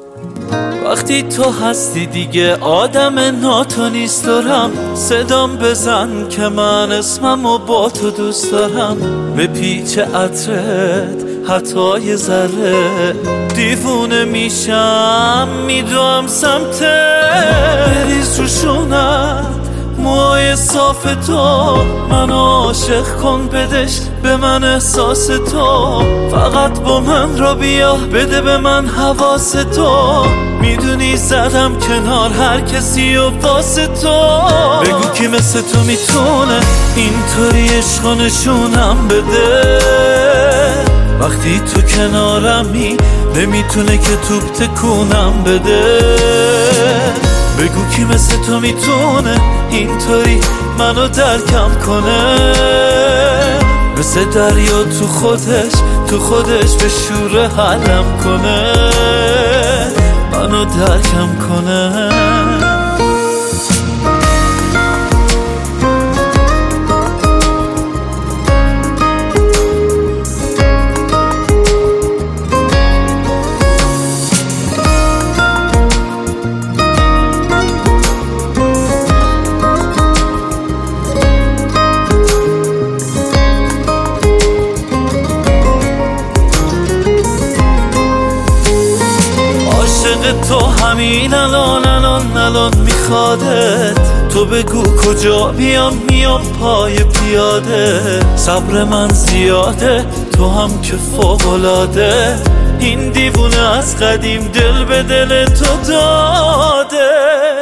وقتی تو هستی دیگه آدم ناتو نیست دارم، صدام بزن که من اسممو با تو دوست دارم. به پیچ عطرت حتی یه ذره دیوونه میشم، میدوام سمتت. بریز رو شونت موهای صاف تو، منو عاشق کن بدش به من احساس تو. فقط با من را بیا بده به من حواس تو. میدونی زدم کنار هر کسی و واسه تو. بگو کی مثل تو میتونه اینطوری عشق و نشونم بده. وقتی تو کنارمی نمیتونه که توپ تکونم بده. بگو کی مثل تو میتونه اینطوری منو درکم کنه. مثل دریا تو خودش به شور حلم کنه، منو درکم کنه. تو همین الان میخوادت. تو بگو کجا بیام میام پای پیاده. صبر من زیاده تو هم که فوق‌العاده. این دیوونه از قدیم دل به دل تو داده.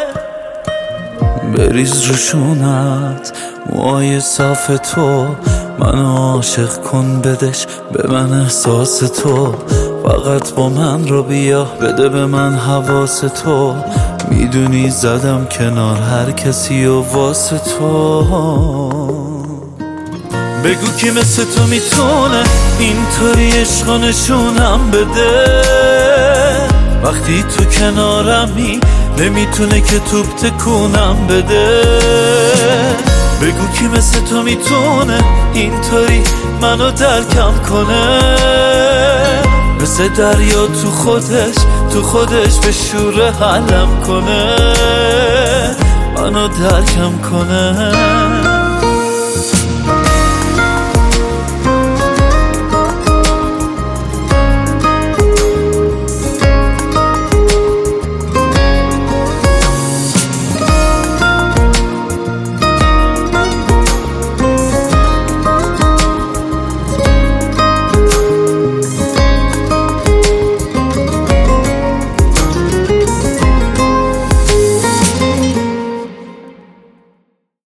بریز رو شونت موهای صاف تو، منو عاشق کن بدش به من احساس تو. فقط با من رو بیا بده به من حواس تو. میدونی زدم کنار هر کسی و واسه تو. بگو کی مثل تو میتونه اینطوری عشق و نشونم بده. وقتی تو کنارمی نمیتونه که توپ تکونم بده. بگو کی مثل تو میتونه اینطوری منو درکم کنه. مثل دریا تو خودش به شور حلم کنه، منو درکم کنه.